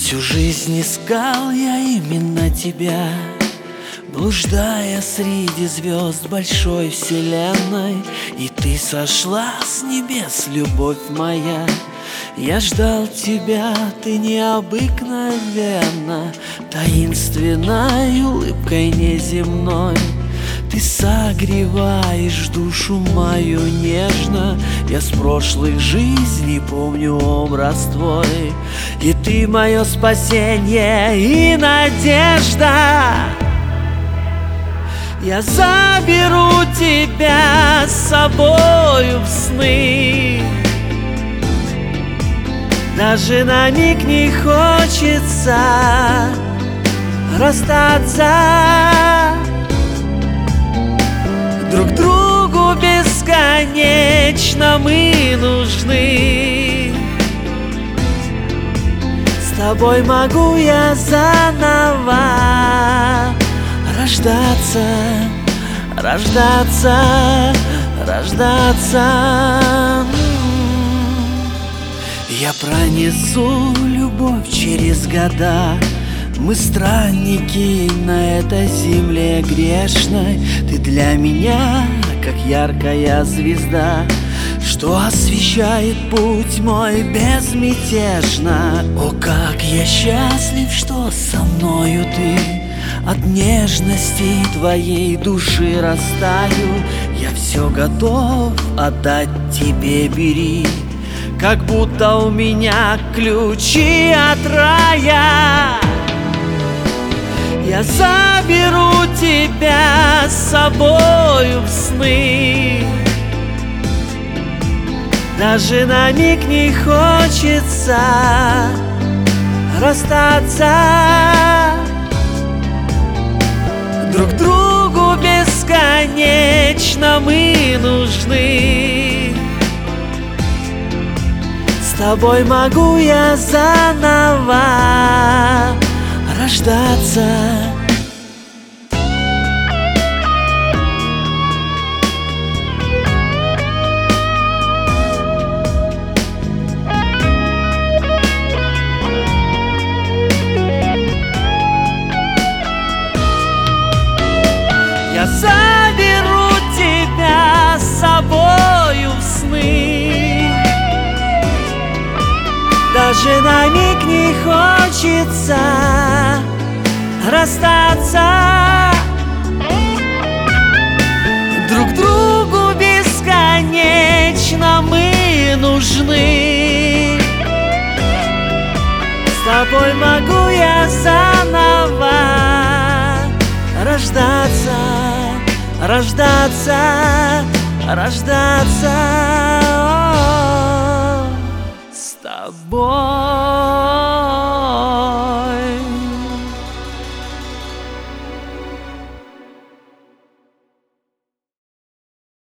Всю жизнь искал я именно тебя, блуждая среди звезд большой вселенной. И ты сошла с небес, любовь моя. Я ждал тебя, ты необыкновенна, таинственной улыбкой неземной. Ты согреваешь душу мою нежно. Я с прошлых жизней помню образ твой. И ты мое спасение и надежда. Я заберу тебя с собою в сны. Даже на миг не хочется расстаться. Друг другу бесконечно мы нужны. С тобой могу я заново рождаться, рождаться, рождаться. Я пронесу любовь через года. Мы странники на этой земле грешной. Ты для меня, как яркая звезда, что освещает путь мой безмятежно. О, как я счастлив, что со мною ты. От нежности твоей души растаю. Я все готов отдать тебе, бери. Как будто у меня ключи от рая. Я заберу тебя с собою в сны. Даже на миг не хочется расстаться. Друг другу бесконечно мы нужны. С тобой могу я заново рождаться. Я заберу тебя с собою в сны. Даже на миг не хочется расстаться. Друг другу бесконечно мы нужны. С тобой могу я заново рождаться, рождаться, рождаться. С тобой.